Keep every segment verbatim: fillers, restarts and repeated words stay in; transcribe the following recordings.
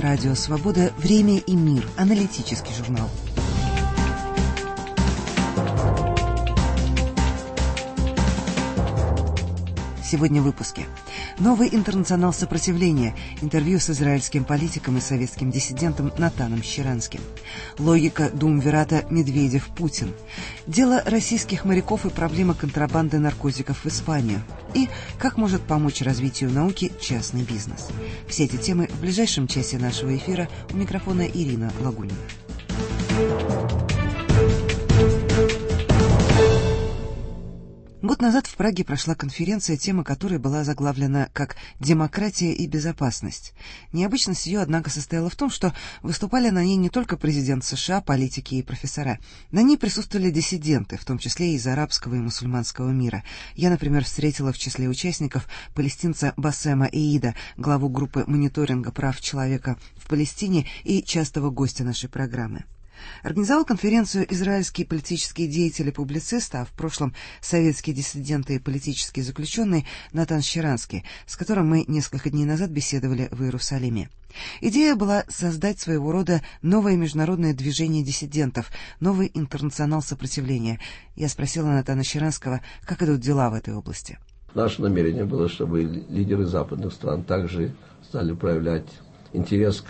Радио Свобода «Время и мир». Аналитический журнал. Сегодня в выпуске. Новый интернационал сопротивления. Интервью с израильским политиком и советским диссидентом Натаном Щеранским. Логика думвирата Медведев-Путин. Дело российских моряков и проблема контрабанды наркотиков в Испанию. И как может помочь развитию науки частный бизнес. Все эти темы в ближайшем часе нашего эфира. У микрофона Ирина Лагунина. Год назад в Праге прошла конференция, тема которой была заглавлена как «Демократия и безопасность». Необычность ее, однако, состояла в том, что выступали на ней не только президент США, политики и профессора. На ней присутствовали диссиденты, в том числе и из арабского и мусульманского мира. Я, например, встретила в числе участников палестинца Басема Эида, главу группы мониторинга прав человека в Палестине и частого гостя нашей программы. Организовал конференцию израильский политический деятель и публицист, а в прошлом советский диссидент и политический заключенный Натан Щеранский, с которым мы несколько дней назад беседовали в Иерусалиме. Идея была создать своего рода новое международное движение диссидентов, новый интернационал сопротивления. Я спросила Натана Щеранского, как идут дела в этой области. Наше намерение было, чтобы лидеры западных стран также стали проявлять интерес к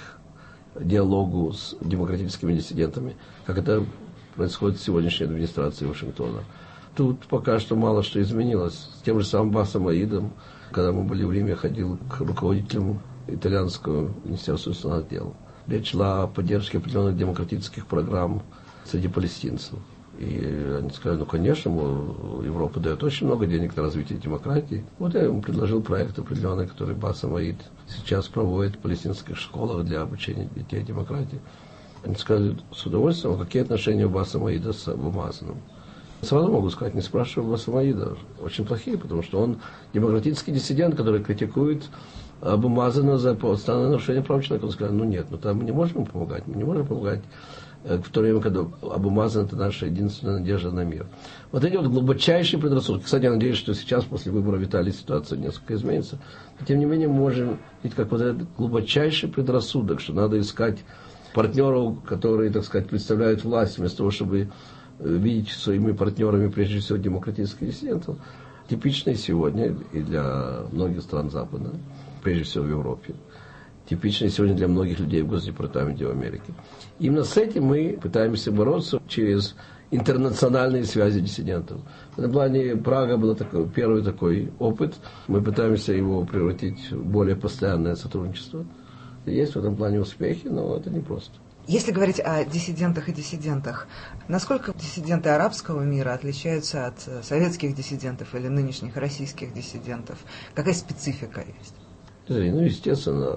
диалогу с демократическими диссидентами, как это происходит в сегодняшней администрации Вашингтона. Тут пока что мало что изменилось. С тем же самым Басом Аидом, когда мы были в Риме, ходил к руководителям итальянского министерства иностранных дел. Речь шла о поддержке определенных демократических программ среди палестинцев. И они сказали, ну, конечно, мол, Европа дает очень много денег на развитие демократии. Вот я ему предложил проект определенный, который Басем Аид сейчас проводит в палестинских школах для обучения детей демократии. Они сказали с удовольствием, какие отношения у Басема Аида с Абу Мазаном. Сразу могу сказать, не спрашивая Басема Аида, очень плохие, потому что он демократический диссидент, который критикует Абу Мазана за постоянное нарушение прав человека. Он сказал, ну нет, ну там мы не можем ему помогать, мы не можем помогать в то время, когда Абу Мазан – это наша единственная надежда на мир. Вот эти вот глубочайшие предрассудки. Кстати, я надеюсь, что сейчас, после выбора Виталия, ситуация несколько изменится. Но, тем не менее, мы можем видеть, как вот этот глубочайший предрассудок, что надо искать партнеров, которые, так сказать, представляют власть, вместо того, чтобы видеть своими партнерами, прежде всего, демократических диссидентов. Типичный сегодня и для многих стран Запада, прежде всего в Европе. Типичный сегодня для многих людей в Госдепартаменте в Америке. Именно с этим мы пытаемся бороться через интернациональные связи диссидентов. В этом плане Прага был такой, первый такой опыт. Мы пытаемся его превратить в более постоянное сотрудничество. Есть в этом плане успехи, но это непросто. Если говорить о диссидентах и диссидентах, насколько диссиденты арабского мира отличаются от советских диссидентов или нынешних российских диссидентов? Какая специфика есть? Ну, естественно,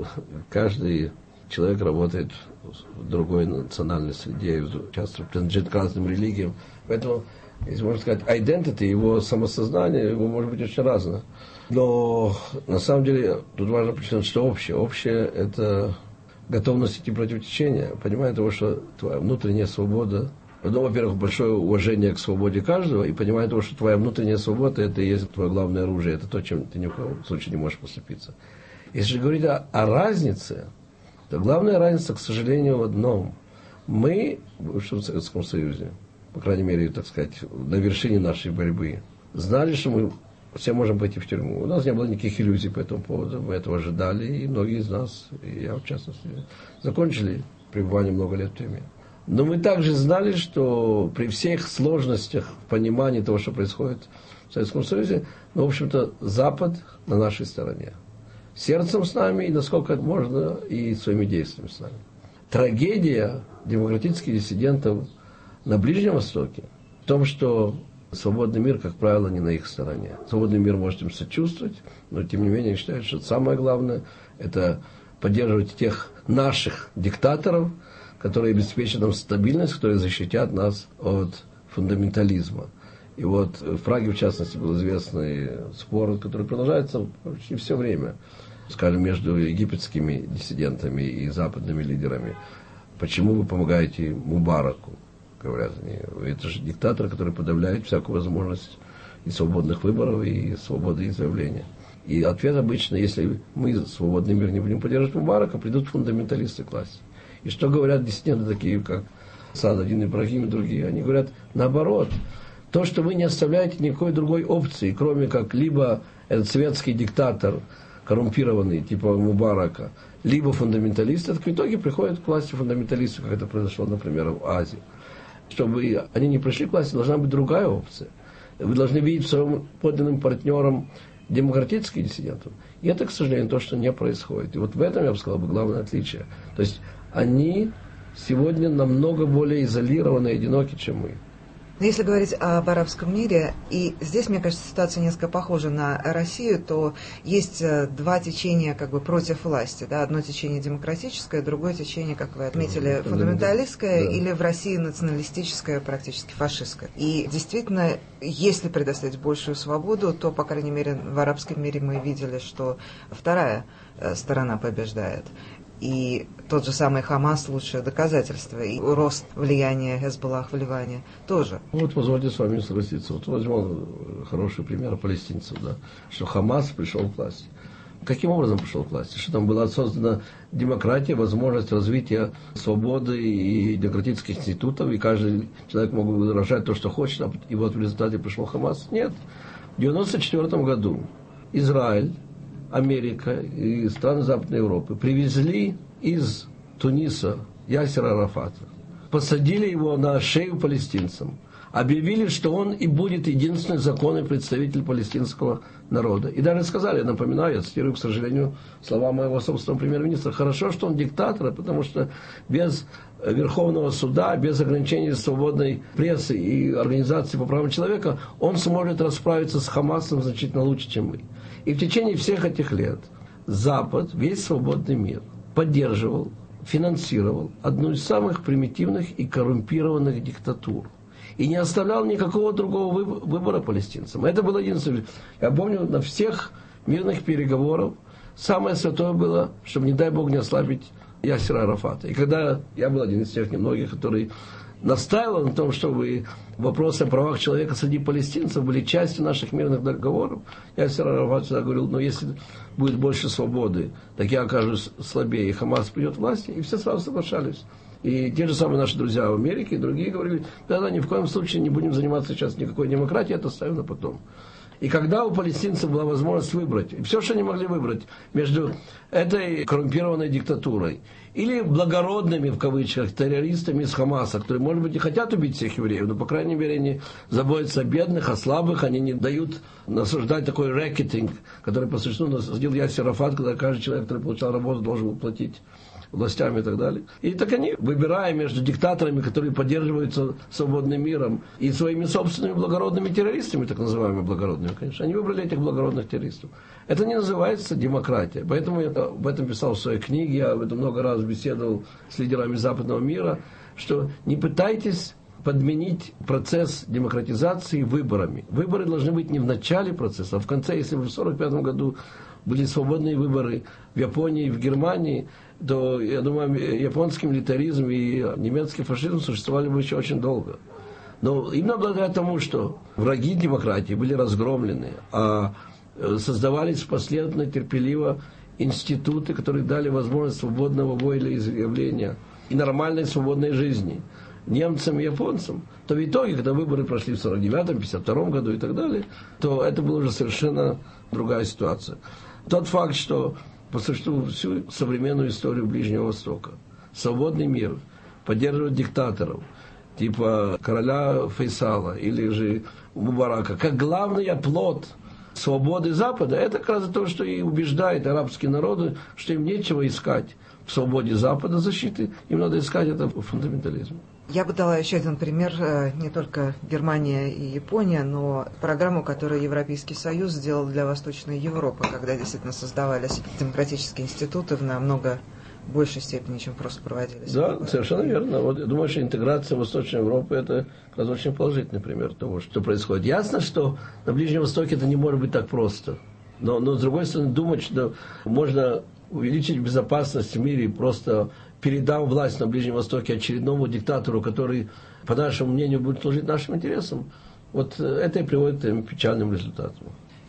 каждый человек работает в другой национальной среде, часто принадлежит к разным религиям. Поэтому, если можно сказать, identity, его самосознание, его может быть очень разное. Но, на самом деле, тут важно подчеркнуть, что общее. Общее – это готовность идти против течения, понимая того, что твоя внутренняя свобода, ну, во-первых, большое уважение к свободе каждого, и понимая того, что твоя внутренняя свобода – это и есть твое главное оружие, это то, чем ты ни в коем случае не можешь поступиться. Если же говорить о, о разнице, то главная разница, к сожалению, в одном. Мы в бывшем Советском Союзе, по крайней мере, так сказать, на вершине нашей борьбы, знали, что мы все можем пойти в тюрьму. У нас не было никаких иллюзий по этому поводу, мы этого ожидали, и многие из нас, и я в частности, закончили пребывание много лет в тюрьме. Но мы также знали, что при всех сложностях понимания того, что происходит в Советском Союзе, ну, в общем-то, Запад на нашей стороне. Сердцем с нами, и насколько можно, и своими действиями с нами. Трагедия демократических диссидентов на Ближнем Востоке в том, что свободный мир, как правило, не на их стороне. Свободный мир может им сочувствовать, но, тем не менее, считают, что самое главное – это поддерживать тех наших диктаторов, которые обеспечат нам стабильность, которые защитят нас от фундаментализма. И вот в Праге, в частности, был известный спор, который продолжается почти все время, скажем, между египетскими диссидентами и западными лидерами. Почему вы помогаете Мубараку? Говорят они. Это же диктатор, который подавляет всякую возможность и свободных выборов, и свободы изъявления. И ответ обычно, если мы, свободный мир, не будем поддерживать Мубарака, придут фундаменталисты к власти. И что говорят диссиденты такие, как Саад-ад-Дин Ибрагим и другие? Они говорят, наоборот, то, что вы не оставляете никакой другой опции, кроме как либо этот светский диктатор, коррумпированный, типа Мубарака, либо фундаменталисты, так в итоге приходят к власти фундаменталисты, как это произошло, например, в Азии. Чтобы они не пришли к власти, должна быть другая опция. Вы должны видеть своим подлинным партнером демократических диссидентов. И это, к сожалению, то, что не происходит. И вот в этом, я бы сказал, главное отличие. То есть они сегодня намного более изолированы и одиноки, чем мы. Но если говорить об арабском мире, и здесь, мне кажется, ситуация несколько похожа на Россию, то есть два течения как бы против власти. Да? Одно течение демократическое, другое течение, как вы отметили, фундаменталистское, да. Или в России националистическое, практически фашистское. И действительно, если предоставить большую свободу, то, по крайней мере, в арабском мире мы видели, что вторая сторона побеждает. И тот же самый Хамас — лучшее доказательство. И рост влияния Хезболлах в Ливане тоже. Вот позвольте с вами согласиться. Вот возьмем хороший пример палестинцев, да, что Хамас пришел к власти. Каким образом пришел к власти? Что там была создана демократия, возможность развития свободы и демократических институтов, и каждый человек мог выражать то, что хочет, и вот в результате пришел Хамас? Нет. В девяносто четвёртом году Израиль, Америка и страны Западной Европы привезли из Туниса Ясера Арафата, посадили его на шею палестинцам, объявили, что он и будет единственный законный представитель палестинского народа. И даже сказали, я напоминаю, я цитирую, к сожалению, слова моего собственного премьер-министра, хорошо, что он диктатор, потому что без Верховного суда, без ограничений свободной прессы и организации по правам человека, он сможет расправиться с Хамасом значительно лучше, чем мы. И в течение всех этих лет Запад, весь свободный мир, поддерживал, финансировал одну из самых примитивных и коррумпированных диктатур. И не оставлял никакого другого выбора палестинцам. Это было единственное. Я помню, на всех мирных переговорах самое святое было, чтобы, не дай Бог, не ослабить Ясера Арафата. И когда я был один из тех немногих, который настаивал на том, чтобы вопросы о правах человека среди палестинцев были частью наших мирных договоров, Ясер Арафат всегда говорил, но если будет больше свободы, так я окажусь слабее, и Хамас придет к власти, и все сразу соглашались. И те же самые наши друзья в Америке и другие говорили, да, да, ни в коем случае не будем заниматься сейчас никакой демократией, это оставим на потом. И когда у палестинцев была возможность выбрать, и все, что они могли выбрать между этой коррумпированной диктатурой или благородными, в кавычках, террористами из Хамаса, которые, может быть, и хотят убить всех евреев, но, по крайней мере, они заботятся о бедных, о слабых, они не дают насаждать такой рэкетинг, который по существу насадил Ясер Арафат, когда каждый человек, который получал работу, должен был платить властями и так далее. И так они, выбирая между диктаторами, которые поддерживаются свободным миром, и своими собственными благородными террористами, так называемыми благородными, конечно, они выбрали этих благородных террористов. Это не называется демократия. Поэтому я об этом писал в своей книге, я об этом много раз беседовал с лидерами западного мира, что не пытайтесь подменить процесс демократизации выборами. Выборы должны быть не в начале процесса, а в конце. Если в сорок пятом году были свободные выборы в Японии и в Германии, то, я думаю, японский милитаризм и немецкий фашизм существовали бы еще очень долго. Но именно благодаря тому, что враги демократии были разгромлены, а создавались последовательно, терпеливо институты, которые дали возможность свободного волеизъявления и нормальной свободной жизни немцам и японцам, то в итоге, когда выборы прошли в сорок девятом, пятьдесят втором году и так далее, то это была уже совершенно другая ситуация. Тот факт, что по существу всю современную историю Ближнего Востока свободный мир поддерживает диктаторов, типа короля Фейсала или же Мубарака, как главный оплот свободы Запада, это как раз то, что и убеждает арабские народы, что им нечего искать в свободе Запада защиты, им надо искать это в фундаментализме. Я бы дала еще один пример, не только Германия и Япония, но программу, которую Европейский Союз сделал для Восточной Европы, когда действительно создавались демократические институты в намного большей степени, чем просто проводились. Да, совершенно верно. Вот я думаю, что интеграция Восточной Европы – это как раз очень положительный пример того, что происходит. Ясно, что на Ближнем Востоке это не может быть так просто. Но, но с другой стороны, думать, что можно увеличить безопасность в мире, просто передав власть на Ближнем Востоке очередному диктатору, который, по нашему мнению, будет служить нашим интересам, вот это и приводит к печальным результатам.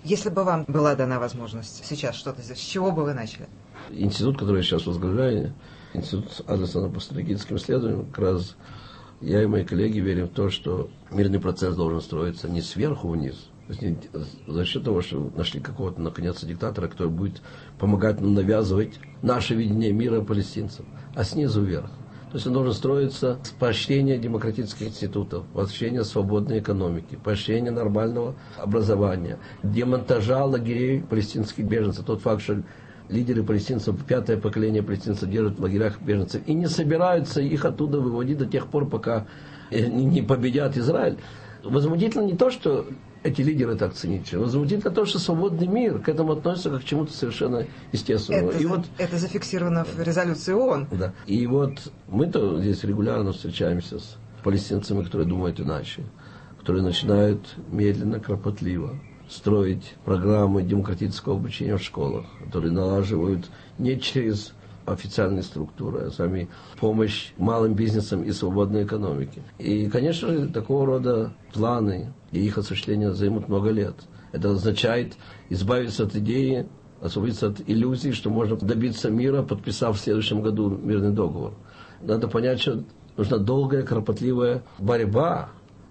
Если бы вам была дана возможность сейчас что-то сделать, с чего бы вы начали? Институт, который я сейчас возглавляю, Институт Адлесона по стратегическим исследованиям, как раз я и мои коллеги верим в то, что мирный процесс должен строиться не сверху вниз, то есть не за счет того, что нашли какого-то, наконец, диктатора, который будет помогать нам навязывать наше видение мира палестинцам, а снизу вверх. То есть он должен строиться с поощрения демократических институтов, поощрения свободной экономики, поощрения нормального образования, демонтажа лагерей палестинских беженцев. Тот факт, что лидеры палестинцев, пятое поколение палестинцев держат в лагерях беженцев и не собираются их оттуда выводить до тех пор, пока не победят Израиль. Возмутительно не то, что эти лидеры так циничны. Возмутительно то, что свободный мир к этому относится как к чему-то совершенно естественному. Это, и за, вот, это зафиксировано в резолюции ООН. Да. И вот мы-то здесь регулярно встречаемся с палестинцами, которые думают иначе, которые начинают медленно, кропотливо строить программы демократического обучения в школах, которые налаживают не через официальные структуры, а сами помощь малым бизнесам и свободной экономике. И, конечно же, такого рода планы и их осуществление займут много лет. Это означает избавиться от идеи, освободиться от иллюзий, что можно добиться мира, подписав в следующем году мирный договор. Надо понять, что нужна долгая, кропотливая борьба,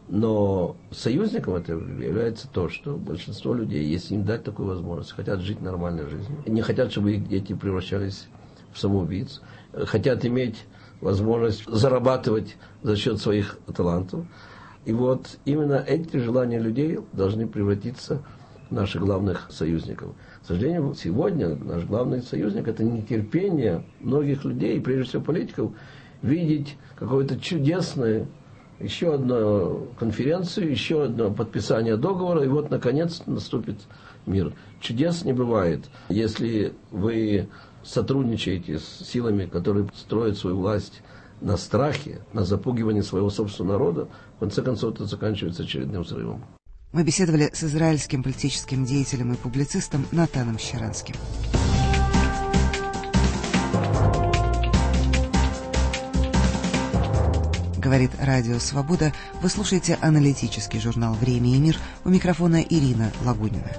но союзником этого является то, что большинство людей, если им дать такую возможность, хотят жить нормальной жизнью, не хотят, чтобы их дети превращались в самоубийц, хотят иметь возможность зарабатывать за счет своих талантов. И вот именно эти желания людей должны превратиться в наших главных союзников. К сожалению, сегодня наш главный союзник – это нетерпение многих людей, прежде всего политиков, видеть какое-то чудесное, еще одну конференцию, еще одно подписание договора, и вот, наконец, наступит мир. Чудес не бывает. Если вы сотрудничаете с силами, которые строят свою власть на страхе, на запугивании своего собственного народа, в конце концов это заканчивается очередным взрывом. Мы беседовали с израильским политическим деятелем и публицистом Натаном Щеранским. Говорит Радио Свобода. Вы слушаете аналитический журнал «Время и мир». У микрофона Ирина Лагунина.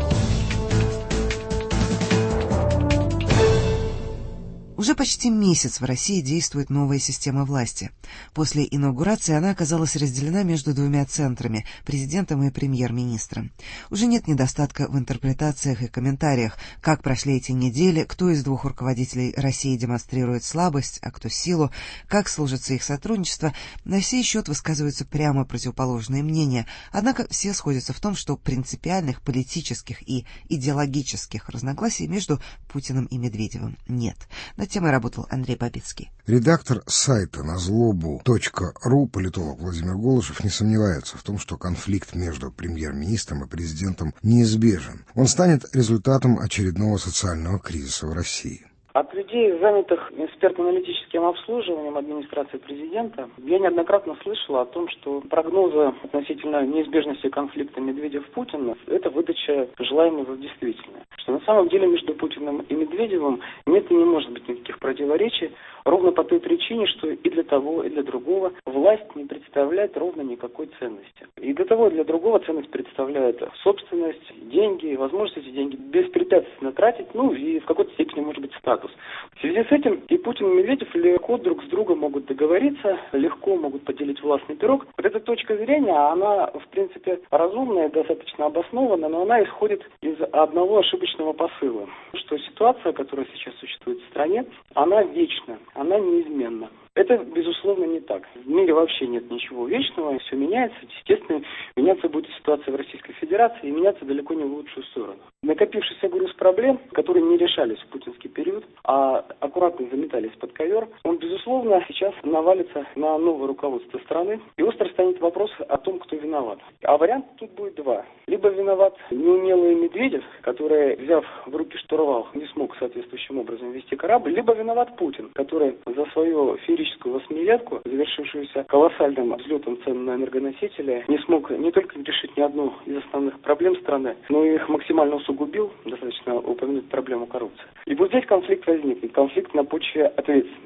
Уже почти месяц в России действует новая система власти. После инаугурации она оказалась разделена между двумя центрами – президентом и премьер-министром. Уже нет недостатка в интерпретациях и комментариях, как прошли эти недели, кто из двух руководителей России демонстрирует слабость, а кто силу, как сложится их сотрудничество. На сей счет высказываются прямо противоположные мнения. Однако все сходятся в том, что принципиальных политических и идеологических разногласий между Путиным и Медведевым нет. Над темой работал Андрей Бабицкий. Редактор сайта назлобу точка ру, политолог Владимир Голышев, не сомневается в том, что конфликт между премьер-министром и президентом неизбежен. Он станет результатом очередного социального кризиса в России. От людей, занятых экспертно-аналитическим обслуживанием администрации президента, я неоднократно слышал о том, что прогнозы относительно неизбежности конфликта Медведев-Путин – это выдача желаемого в действительное. Что на самом деле между Путиным и Медведевым нет и не может быть никаких противоречий, ровно по той причине, что и для того, и для другого власть не представляет ровно никакой ценности. И для того, и для другого ценность представляет собственность, деньги, возможность эти деньги беспрепятственно тратить, ну и в какой-то степени, может быть, статус. В связи с этим и Путин, и Медведев легко друг с другом могут договориться, легко могут поделить властный пирог. Вот эта точка зрения, она, в принципе, разумная, достаточно обоснованная, но она исходит из одного ошибочного посыла, что ситуация, которая сейчас существует в стране, она вечна, она неизменна. Это, безусловно, не так. В мире вообще нет ничего вечного, все меняется. Естественно, меняться будет ситуация в Российской Федерации и меняться далеко не в лучшую сторону. Накопившийся груз проблем, которые не решались в путинский период, а аккуратно заметались под ковер, он, безусловно, сейчас навалится на новое руководство страны. И остро станет вопрос о том, кто виноват. А вариант тут будет два. Либо виноват неумелый Медведев, который, взяв в руки штурвал, не смог соответствующим образом вести корабль, либо виноват Путин, который за свою феерическую восьмилетку, завершившуюся колоссальным взлетом цен на энергоносители, не смог не только решить ни одну из основных проблем страны, но и их максимально усугубил, достаточно упомянуть проблему коррупции. И вот здесь конфликт возникнет, конфликт на почве ответственности.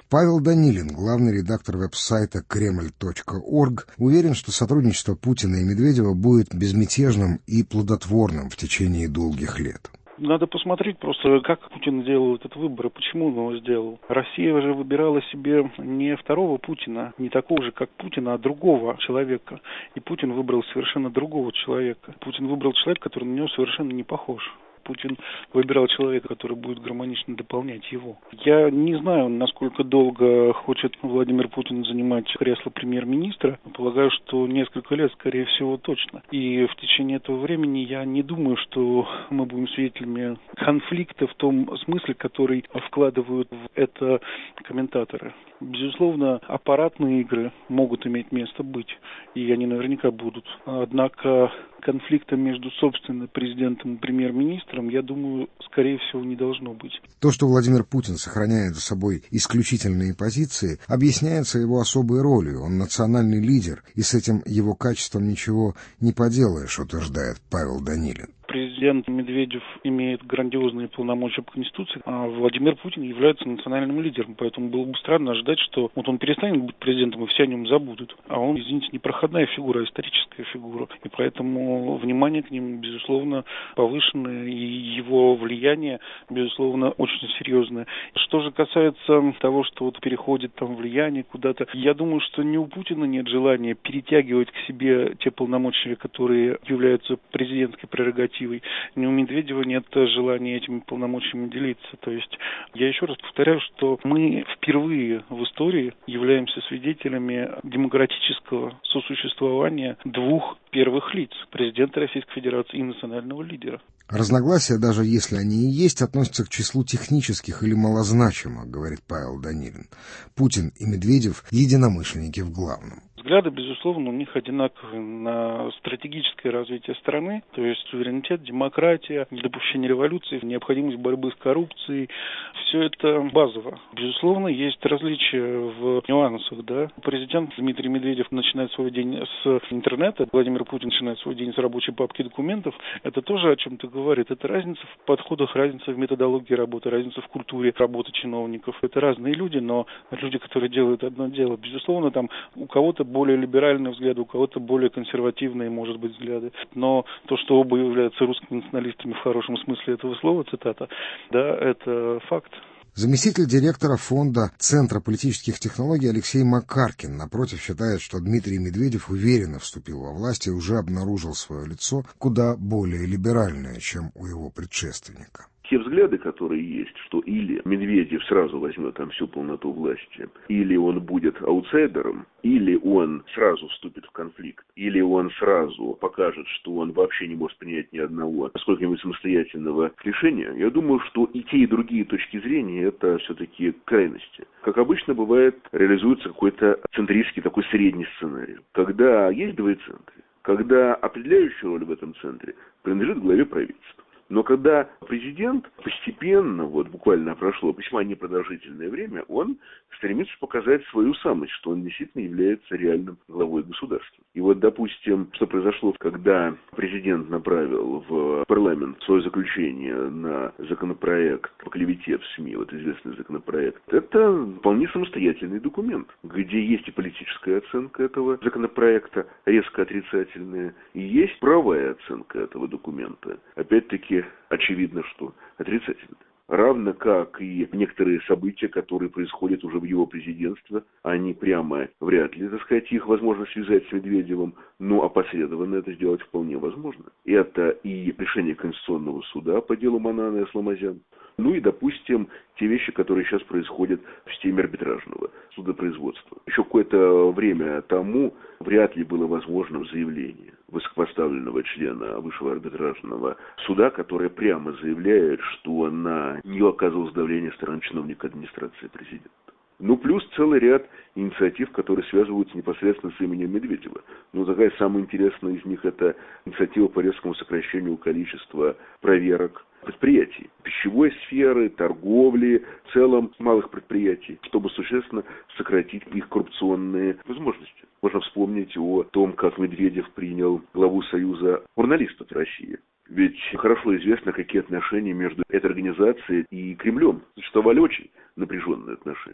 Павел Данилин, главный редактор веб-сайта кремль точка орг, уверен, что сотрудничество Путина и Медведева будет безмятежным и плодотворным в течение долгих лет. Надо посмотреть просто, как Путин сделал этот выбор и почему он его сделал. Россия же выбирала себе не второго Путина, не такого же, как Путин, а другого человека. И Путин выбрал совершенно другого человека. Путин выбрал человека, который на него совершенно не похож. Путин выбирал человека, который будет гармонично дополнять его. Я не знаю, насколько долго хочет Владимир Путин занимать кресло премьер-министра. Полагаю, что несколько лет, скорее всего, точно. И в течение этого времени я не думаю, что мы будем свидетелями конфликта в том смысле, который вкладывают в это комментаторы. Безусловно, аппаратные игры могут иметь место быть, и они наверняка будут. Однако конфликта между, собственно, президентом и премьер-министром, я думаю, скорее всего, не должно быть. То, что Владимир Путин сохраняет за собой исключительные позиции, объясняется его особой ролью. Он национальный лидер, и с этим его качеством ничего не поделаешь, утверждает Павел Данилин. Президент Медведев имеет грандиозные полномочия по Конституции, а Владимир Путин является национальным лидером. Поэтому было бы странно ожидать, что вот он перестанет быть президентом, и все о нем забудут. А он, извините, не проходная фигура, а историческая фигура. И поэтому внимание к нему, безусловно, повышенное, и его влияние, безусловно, очень серьезное. Что же касается того, что вот переходит там влияние куда-то, я думаю, что ни у Путина нет желания перетягивать к себе те полномочия, которые являются президентской прерогативой. Ни у Медведева нет желания этими полномочиями делиться. То есть я еще раз повторяю, что мы впервые в истории являемся свидетелями демократического сосуществования двух первых лиц – президента Российской Федерации и национального лидера. Разногласия, даже если они и есть, относятся к числу технических или малозначимых, говорит Павел Данилин. Путин и Медведев – единомышленники в главном. Взгляды, безусловно, у них одинаковые на стратегическое развитие страны, то есть суверенитет, демократия, недопущение революции, необходимость борьбы с коррупцией. Все это базово. Безусловно, есть различия в нюансах. Да? Президент Дмитрий Медведев начинает свой день с интернета, Владимир Путин начинает свой день с рабочей папки документов. Это тоже о чем-то говорит. Это разница в подходах, разница в методологии работы, разница в культуре работы чиновников. Это разные люди, но люди, которые делают одно дело. Безусловно, там у кого-то более либеральные взгляды, у кого-то более консервативные, может быть, взгляды. Но то, что оба являются русскими националистами в хорошем смысле этого слова, цитата, да, это факт. Заместитель директора фонда Центра политических технологий Алексей Макаркин, напротив, считает, что Дмитрий Медведев уверенно вступил во власть и уже обнаружил свое лицо куда более либеральное, чем у его предшественника. Те взгляды, которые есть, что или Медведев сразу возьмет там всю полноту власти, или он будет аутсайдером, или он сразу вступит в конфликт, или он сразу покажет, что он вообще не может принять ни одного сколько-нибудь самостоятельного решения, я думаю, что и те, и другие точки зрения – это все-таки крайности. Как обычно бывает, реализуется какой-то центристский такой средний сценарий, когда есть два центра, когда определяющая роль в этом центре принадлежит главе правительства. Но когда президент постепенно, вот буквально прошло весьма непродолжительное время, он стремится показать свою самость, что он действительно является реальным главой государства. И вот, допустим, что произошло, когда президент направил в парламент свое заключение на законопроект по клевете в СМИ, вот известный законопроект, это вполне самостоятельный документ, где есть и политическая оценка этого законопроекта, резко отрицательная, и есть правовая оценка этого документа. Опять-таки, очевидно, что отрицательно. Равно как и некоторые события, которые происходят уже в его президентстве, они прямо вряд ли, так сказать, их возможно связать с Медведевым, но опосредованно это сделать вполне возможно. Это и решение Конституционного суда по делу Манана и Асламазян, ну и, допустим, те вещи, которые сейчас происходят в системе арбитражного судопроизводства. Еще какое-то время тому вряд ли было возможным заявление высокопоставленного члена Высшего арбитражного суда, который прямо заявляет, что на нее оказывалось давление стороны чиновника администрации президента. Ну, плюс целый ряд инициатив, которые связываются непосредственно с именем Медведева. Ну, такая самая интересная из них – это инициатива по резкому сокращению количества проверок предприятий, пищевой сферы, торговли, в целом малых предприятий, чтобы существенно сократить их коррупционные возможности. Можно вспомнить о том, как Медведев принял главу Союза журналистов России. Ведь хорошо известно, какие отношения между этой организацией и Кремлем. Существовали очень напряженные отношения.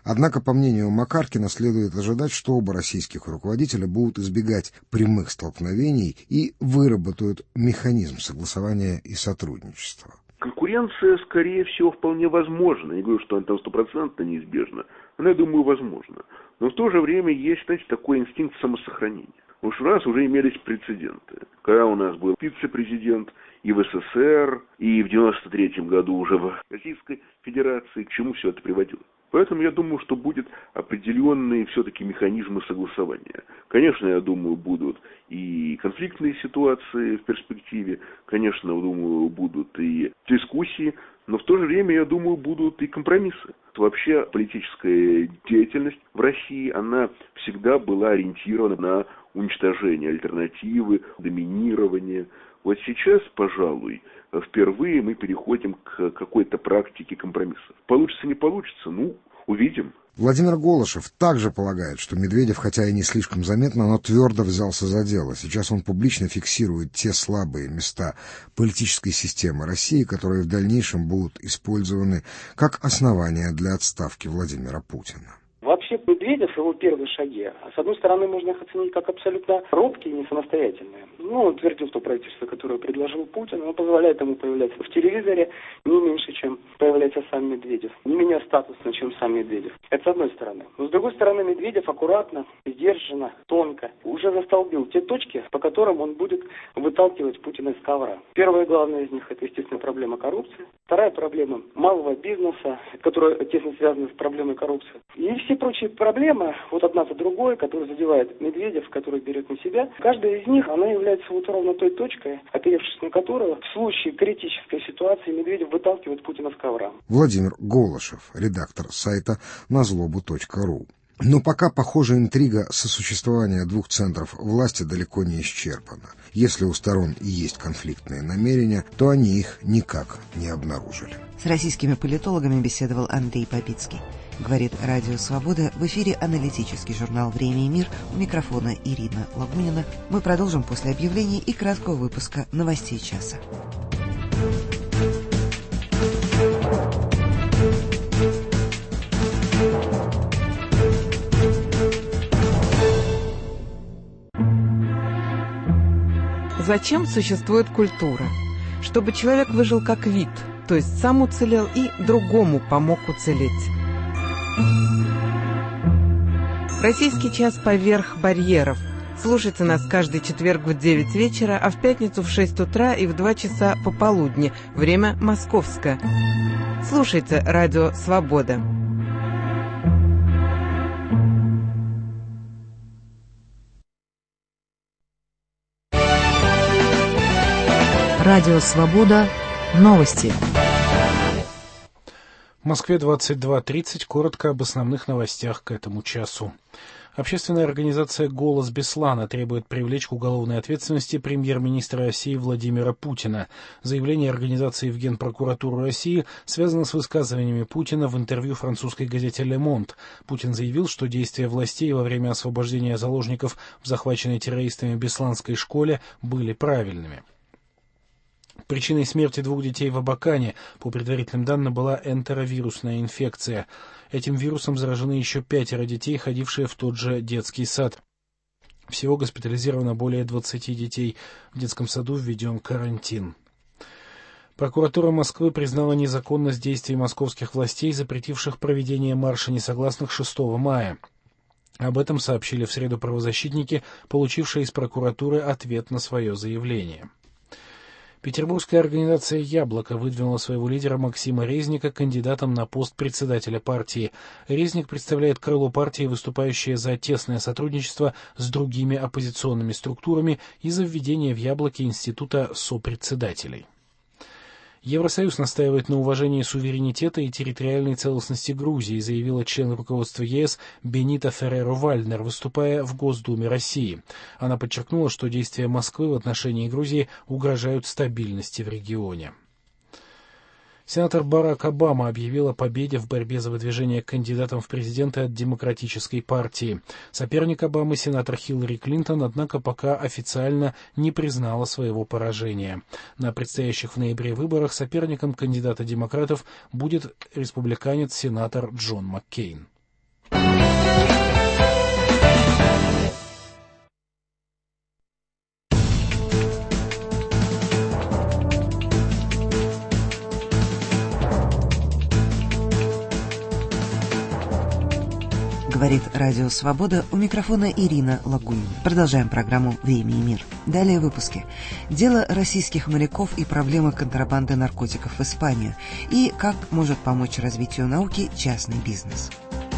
Однако, по мнению Макаркина, следует ожидать, что оба российских руководителя будут избегать прямых столкновений и выработают механизм согласования и сотрудничества. Конкуренция, скорее всего, вполне возможна. Не говорю, что она там стопроцентно неизбежна. Она, я думаю, возможна. Но в то же время есть, знаете, такой инстинкт самосохранения. Уж у нас уже имелись прецеденты. Когда у нас был вице-президент и в СССР, и в девяносто третьем году уже в Российской Федерации, к чему все это приводило. Поэтому я думаю, что будут определенные все-таки механизмы согласования. Конечно, я думаю, будут и конфликтные ситуации в перспективе, конечно, думаю, будут и дискуссии, но в то же время, я думаю, будут и компромиссы. Вообще политическая деятельность в России, она всегда была ориентирована на уничтожение альтернативы, доминирование. Вот сейчас, пожалуй, впервые мы переходим к какой-то практике компромиссов. Получится, не получится, ну, увидим. Владимир Голышев также полагает, что Медведев, хотя и не слишком заметно, но твердо взялся за дело. Сейчас он публично фиксирует те слабые места политической системы России, которые в дальнейшем будут использованы как основания для отставки Владимира Путина. Вообще Медведев, его первые шаги, с одной стороны, можно их оценить как абсолютно робкие и не самостоятельные. Ну, он твердил то правительство, которое предложил Путин, оно позволяет ему появляться в телевизоре не меньше, чем появляется сам Медведев. Не менее статусно, чем сам Медведев. Это с одной стороны. Но с другой стороны, Медведев аккуратно, сдержанно, тонко уже застолбил те точки, по которым он будет выталкивать Путина из ковра. Первая главная из них – это, естественно, проблема коррупции. Вторая проблема малого бизнеса, которая тесно связана с проблемой коррупции. И все прочие проблемы, вот одна за другой, которые задевает Медведев, который берет на себя, каждая из них, она является вот ровно той точкой, оперевшись на которую в случае критической ситуации Медведев выталкивает Путина с ковра. Владимир Голышев, редактор сайта назлобу точка ру. Но пока, похоже, интрига сосуществования двух центров власти далеко не исчерпана. Если у сторон и есть конфликтные намерения, то они их никак не обнаружили. С российскими политологами беседовал Андрей Бабицкий. Говорит Радио Свобода, в эфире аналитический журнал «Время и мир», у микрофона Ирина Лагунина. Мы продолжим после объявлений и краткого выпуска новостей часа. Зачем существует культура? Чтобы человек выжил как вид, то есть сам уцелел и другому помог уцелеть. Российский час поверх барьеров. Слушайте нас каждый четверг в девять вечера, а в пятницу в шесть утра и в два часа пополудни. Время московское. Слушайте Радио Свобода. Радио Свобода. Новости. В Москве двадцать два тридцать. Коротко об основных новостях к этому часу. Общественная организация «Голос Беслана» требует привлечь к уголовной ответственности премьер-министра России Владимира Путина. Заявление организации в Генпрокуратуру России связано с высказываниями Путина в интервью французской газете «Ле Монд». Путин заявил, что действия властей во время освобождения заложников в захваченной террористами Бесланской школе были правильными. Причиной смерти двух детей в Абакане, по предварительным данным, была энтеровирусная инфекция. Этим вирусом заражены еще пятеро детей, ходившие в тот же детский сад. Всего госпитализировано более двадцати детей. В детском саду введен карантин. Прокуратура Москвы признала незаконность действий московских властей, запретивших проведение марша несогласных шестого мая. Об этом сообщили в среду правозащитники, получившие из прокуратуры ответ на свое заявление. Петербургская организация «Яблоко» выдвинула своего лидера Максима Резника кандидатом на пост председателя партии. Резник представляет крыло партии, выступающее за тесное сотрудничество с другими оппозиционными структурами и за введение в «Яблоке» института сопредседателей. Евросоюз настаивает на уважении суверенитета и территориальной целостности Грузии, заявила член руководства ЕС Бенита Ферреро-Вальнер, выступая в Госдуме России. Она подчеркнула, что действия Москвы в отношении Грузии угрожают стабильности в регионе. Сенатор Барак Обама объявил о победе в борьбе за выдвижение кандидатом в президенты от Демократической партии. Соперник Обамы, сенатор Хиллари Клинтон, однако пока официально не признала своего поражения. На предстоящих в ноябре выборах соперником кандидата демократов будет республиканец-сенатор Джон Маккейн. Говорит Радио Свобода, у микрофона Ирина Лагунина. Продолжаем программу «Время и мир». Далее в выпуске. Дело российских моряков и проблемы контрабанды наркотиков в Испанию. И как может помочь развитию науки частный бизнес.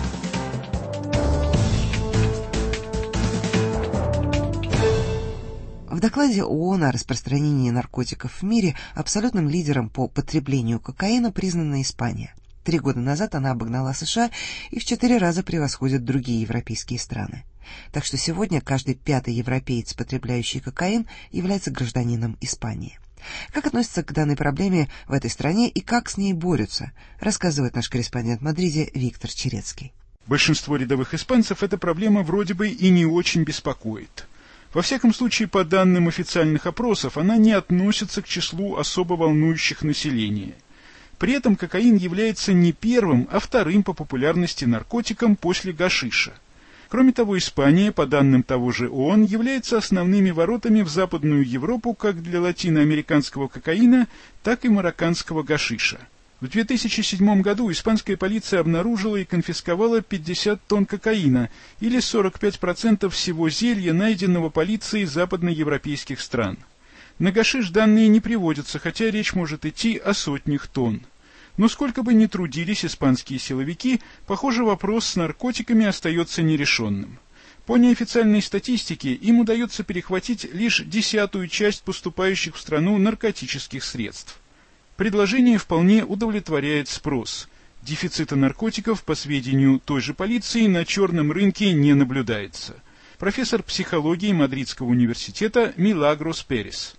В докладе ООН о распространении наркотиков в мире абсолютным лидером по потреблению кокаина признана Испания. Три года назад она обогнала США и в четыре раза превосходит другие европейские страны. Так что сегодня каждый пятый европеец, потребляющий кокаин, является гражданином Испании. Как относятся к данной проблеме в этой стране и как с ней борются, рассказывает наш корреспондент в Мадриде Виктор Черецкий. Большинство рядовых испанцев эта проблема вроде бы и не очень беспокоит. Во всяком случае, по данным официальных опросов, она не относится к числу особо волнующих населения. При этом кокаин является не первым, а вторым по популярности наркотиком после гашиша. Кроме того, Испания, по данным того же ООН, является основными воротами в Западную Европу как для латиноамериканского кокаина, так и марокканского гашиша. В две тысячи седьмом году испанская полиция обнаружила и конфисковала пятьдесят тонн кокаина, или сорок пять процентов всего зелья, найденного полицией западноевропейских стран. На гашиш данные не приводятся, хотя речь может идти о сотнях тонн. Но сколько бы ни трудились испанские силовики, похоже, вопрос с наркотиками остается нерешенным. По неофициальной статистике им удается перехватить лишь десятую часть поступающих в страну наркотических средств. Предложение вполне удовлетворяет спрос. Дефицита наркотиков, по сведению той же полиции, на черном рынке не наблюдается. Профессор психологии Мадридского университета Милагрос Перес.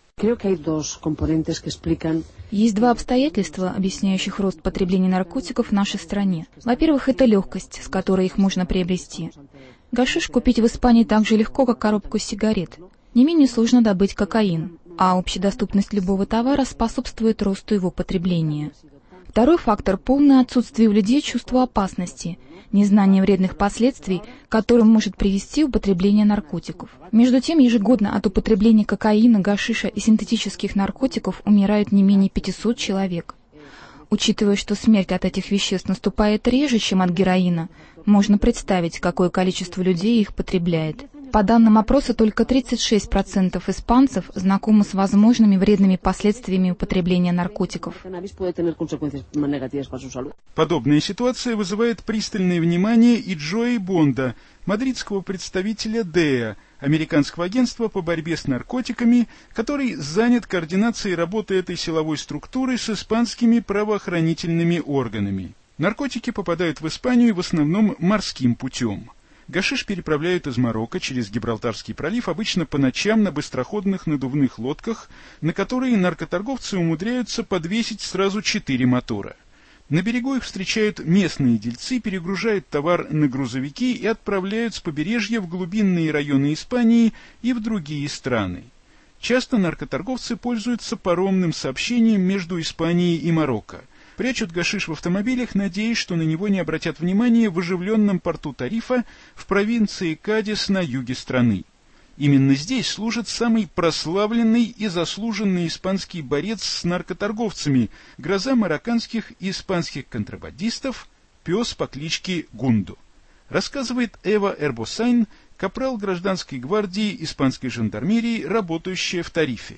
Есть два обстоятельства, объясняющих рост потребления наркотиков в нашей стране. Во-первых, это легкость, с которой их можно приобрести. Гашиш купить в Испании так же легко, как коробку сигарет. Не менее сложно добыть кокаин, а общедоступность любого товара способствует росту его потребления. Второй фактор – полное отсутствие у людей чувства опасности, незнание вредных последствий, к которым может привести употребление наркотиков. Между тем, ежегодно от употребления кокаина, гашиша и синтетических наркотиков умирают не менее пятисот человек. Учитывая, что смерть от этих веществ наступает реже, чем от героина, можно представить, какое количество людей их потребляет. По данным опроса, только тридцать шесть процентов испанцев знакомы с возможными вредными последствиями употребления наркотиков. Подобная ситуация вызывает пристальное внимание и Джои Бонда, мадридского представителя ДЭА, американского агентства по борьбе с наркотиками, который занят координацией работы этой силовой структуры с испанскими правоохранительными органами. Наркотики попадают в Испанию в основном морским путем. Гашиш переправляют из Марокко через Гибралтарский пролив обычно по ночам на быстроходных надувных лодках, на которые наркоторговцы умудряются подвесить сразу четыре мотора. На берегу их встречают местные дельцы, перегружают товар на грузовики и отправляют с побережья в глубинные районы Испании и в другие страны. Часто наркоторговцы пользуются паромным сообщением между Испанией и Марокко. Прячут гашиш в автомобилях, надеясь, что на него не обратят внимания в оживленном порту Тарифа в провинции Кадис на юге страны. Именно здесь служит самый прославленный и заслуженный испанский борец с наркоторговцами, гроза марокканских и испанских контрабандистов, пес по кличке Гунду. Рассказывает Эва Эрбосайн, капрал гражданской гвардии испанской жандармерии, работающая в Тарифе.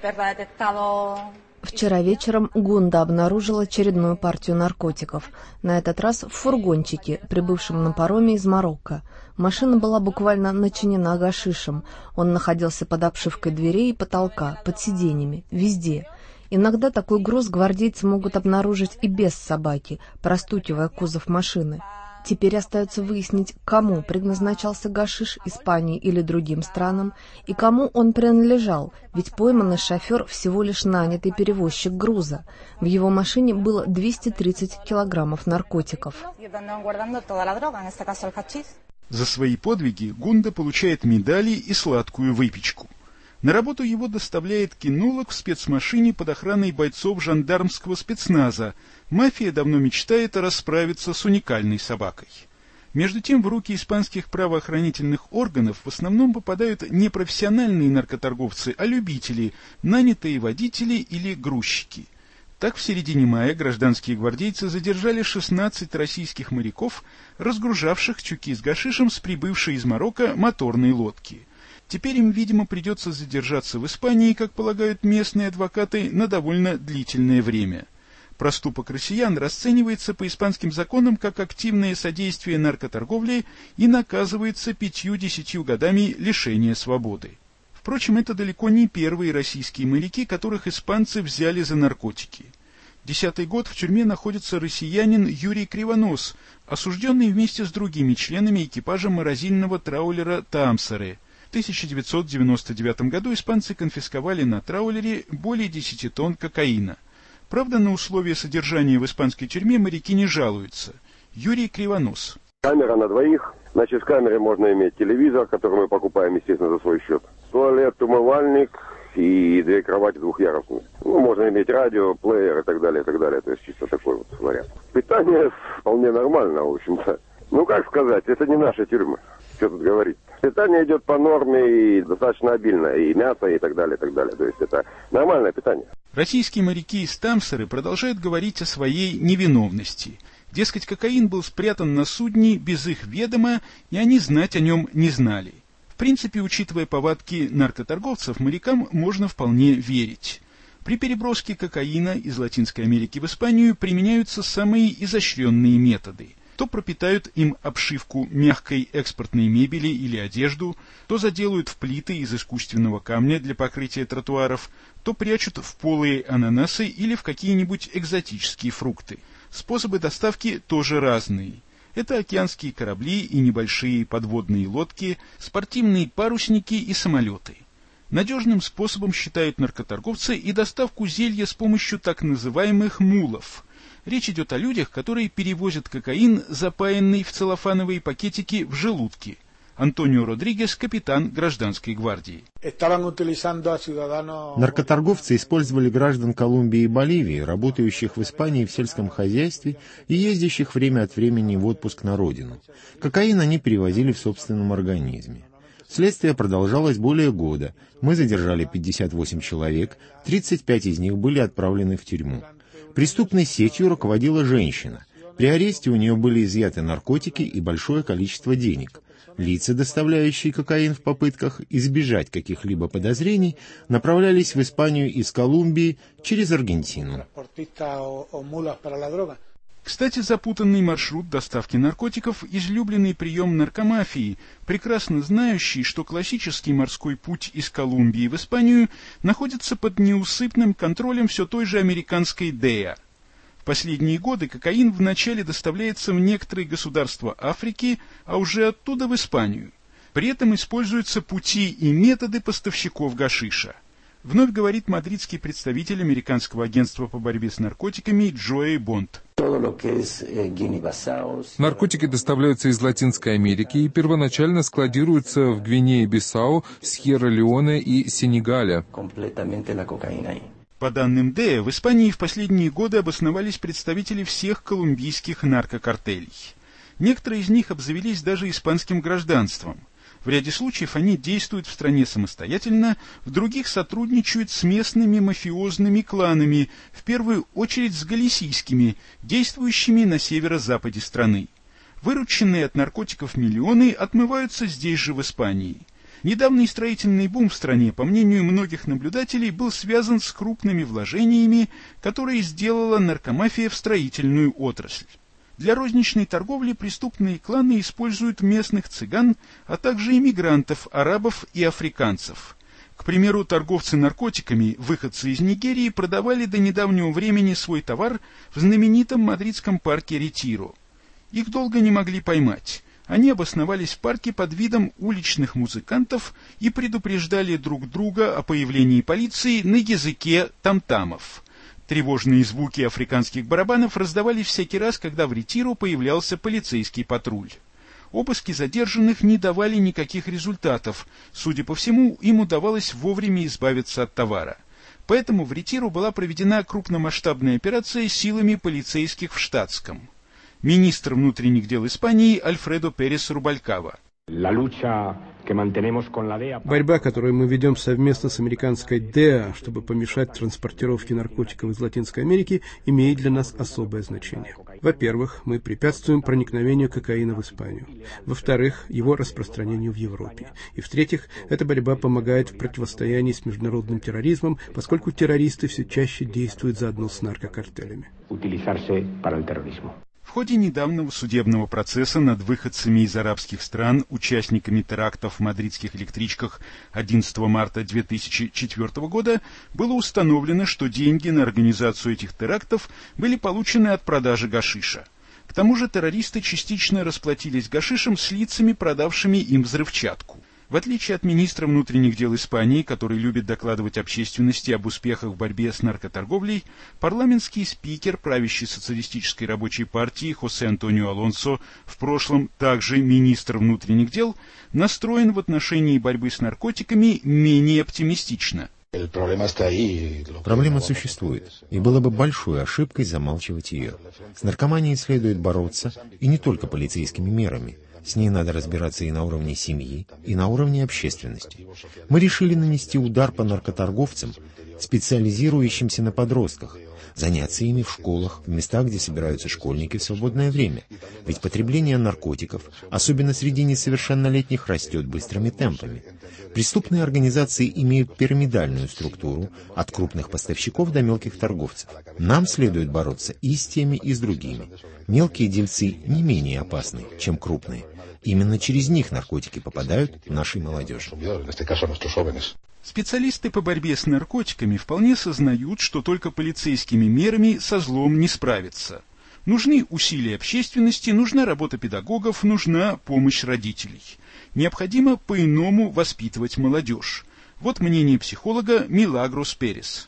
Вчера вечером Гунда обнаружил очередную партию наркотиков, на этот раз в фургончике, прибывшем на пароме из Марокко. Машина была буквально начинена гашишем, он находился под обшивкой дверей и потолка, под сиденьями, везде. Иногда такой груз гвардейцы могут обнаружить и без собаки, простукивая кузов машины. Теперь остается выяснить, кому предназначался гашиш, Испании или другим странам, и кому он принадлежал, ведь пойманный шофер всего лишь нанятый перевозчик груза. В его машине было двести тридцать килограммов наркотиков. За свои подвиги Гунда получает медали и сладкую выпечку. На работу его доставляет кинолог в спецмашине под охраной бойцов жандармского спецназа. Мафия давно мечтает расправиться с уникальной собакой. Между тем, в руки испанских правоохранительных органов в основном попадают не профессиональные наркоторговцы, а любители, нанятые водители или грузчики. Так, в середине мая гражданские гвардейцы задержали шестнадцать российских моряков, разгружавших тюки с гашишем с прибывшей из Марокко моторной лодки. Теперь им, видимо, придется задержаться в Испании, как полагают местные адвокаты, на довольно длительное время. Проступок россиян расценивается по испанским законам как активное содействие наркоторговле и наказывается пятью-десятью годами лишения свободы. Впрочем, это далеко не первые российские моряки, которых испанцы взяли за наркотики. Десятый год в тюрьме находится россиянин Юрий Кривонос, осужденный вместе с другими членами экипажа морозильного траулера «Таамсаре». В тысяча девятьсот девяносто девятом году испанцы конфисковали на траулере более десяти тонн кокаина. Правда, на условия содержания в испанской тюрьме моряки не жалуются. Юрий Кривонос. Камера на двоих. Значит, в камере можно иметь телевизор, который мы покупаем, естественно, за свой счет. Туалет, умывальник и две кровати двухъярусные. Ну, можно иметь радио, плеер и так далее, и так далее. То есть чисто такой вот вариант. Питание вполне нормально, в общем-то. Ну, как сказать, это не наша тюрьма. Что тут говорить? Питание идет по норме и достаточно обильно. И мясо, и так далее, и так далее. То есть это нормальное питание. Российские моряки из Таамсары продолжают говорить о своей невиновности. Дескать, кокаин был спрятан на судне без их ведома, и они знать о нем не знали. В принципе, учитывая повадки наркоторговцев, морякам можно вполне верить. При переброске кокаина из Латинской Америки в Испанию применяются самые изощренные методы. То пропитают им обшивку мягкой экспортной мебели или одежду, то заделают в плиты из искусственного камня для покрытия тротуаров, то прячут в полые ананасы или в какие-нибудь экзотические фрукты. Способы доставки тоже разные. Это океанские корабли и небольшие подводные лодки, спортивные парусники и самолеты. Надежным способом считают наркоторговцы и доставку зелья с помощью так называемых мулов. Речь идет о людях, которые перевозят кокаин, запаянный в целлофановые пакетики, в желудки. Антонио Родригес, капитан гражданской гвардии. Наркоторговцы использовали граждан Колумбии и Боливии, работающих в Испании в сельском хозяйстве и ездящих время от времени в отпуск на родину. Кокаин они перевозили в собственном организме. Следствие продолжалось более года. Мы задержали пятьдесят восемь человек, тридцать пять из них были отправлены в тюрьму. Преступной сетью руководила женщина. При аресте у нее были изъяты наркотики и большое количество денег. Лица, доставляющие кокаин в попытках избежать каких-либо подозрений, направлялись в Испанию из Колумбии через Аргентину. Кстати, запутанный маршрут доставки наркотиков – излюбленный прием наркомафии, прекрасно знающий, что классический морской путь из Колумбии в Испанию находится под неусыпным контролем все той же американской ДЭА. В последние годы кокаин вначале доставляется в некоторые государства Африки, а уже оттуда в Испанию. При этом используются пути и методы поставщиков гашиша. Вновь говорит мадридский представитель американского агентства по борьбе с наркотиками Джоэй Бонд. Наркотики доставляются из Латинской Америки и первоначально складируются в Гвинее-Бисау, Сьерра-Леоне и Сенегале. По данным ДЭА, в Испании в последние годы обосновались представители всех колумбийских наркокартелей. Некоторые из них обзавелись даже испанским гражданством. В ряде случаев они действуют в стране самостоятельно, в других сотрудничают с местными мафиозными кланами, в первую очередь с галисийскими, действующими на северо-западе страны. Вырученные от наркотиков миллионы отмываются здесь же, в Испании. Недавний строительный бум в стране, по мнению многих наблюдателей, был связан с крупными вложениями, которые сделала наркомафия в строительную отрасль. Для розничной торговли преступные кланы используют местных цыган, а также иммигрантов, арабов и африканцев. К примеру, торговцы наркотиками, выходцы из Нигерии, продавали до недавнего времени свой товар в знаменитом мадридском парке Ретиро. Их долго не могли поймать. Они обосновались в парке под видом уличных музыкантов и предупреждали друг друга о появлении полиции на языке тамтамов. Тревожные звуки африканских барабанов раздавались всякий раз, когда в Ретиро появлялся полицейский патруль. Обыски задержанных не давали никаких результатов. Судя по всему, им удавалось вовремя избавиться от товара. Поэтому в Ретиро была проведена крупномасштабная операция силами полицейских в штатском. Министр внутренних дел Испании Альфредо Перес Рубалькава. Борьба, которую мы ведем совместно с американской ди и эй, чтобы помешать транспортировке наркотиков из Латинской Америки, имеет для нас особое значение. Во-первых, мы препятствуем проникновению кокаина в Испанию. Во-вторых, его распространению в Европе. И в-третьих, эта борьба помогает в противостоянии с международным терроризмом, поскольку террористы все чаще действуют заодно с наркокартелями. В ходе недавнего судебного процесса над выходцами из арабских стран, участниками терактов в мадридских электричках одиннадцатого марта две тысячи четвёртого года, было установлено, что деньги на организацию этих терактов были получены от продажи гашиша. К тому же террористы частично расплатились гашишем с лицами, продавшими им взрывчатку. В отличие от министра внутренних дел Испании, который любит докладывать общественности об успехах в борьбе с наркоторговлей, парламентский спикер правящей социалистической рабочей партии Хосе Антонио Алонсо, в прошлом также министр внутренних дел, настроен в отношении борьбы с наркотиками менее оптимистично. Проблема существует, и было бы большой ошибкой замалчивать ее. С наркоманией следует бороться, и не только полицейскими мерами. С ней надо разбираться и на уровне семьи, и на уровне общественности. Мы решили нанести удар по наркоторговцам, специализирующимся на подростках, заняться ими в школах, в местах, где собираются школьники в свободное время. Ведь потребление наркотиков, особенно среди несовершеннолетних, растет быстрыми темпами. Преступные организации имеют пирамидальную структуру, от крупных поставщиков до мелких торговцев. Нам следует бороться и с теми, и с другими. Мелкие дельцы не менее опасны, чем крупные. Именно через них наркотики попадают в нашу молодежь. Специалисты по борьбе с наркотиками вполне сознают, что только полицейскими мерами со злом не справиться. Нужны усилия общественности, нужна работа педагогов, нужна помощь родителей. Необходимо по-иному воспитывать молодежь. Вот мнение психолога Милагрос Перес.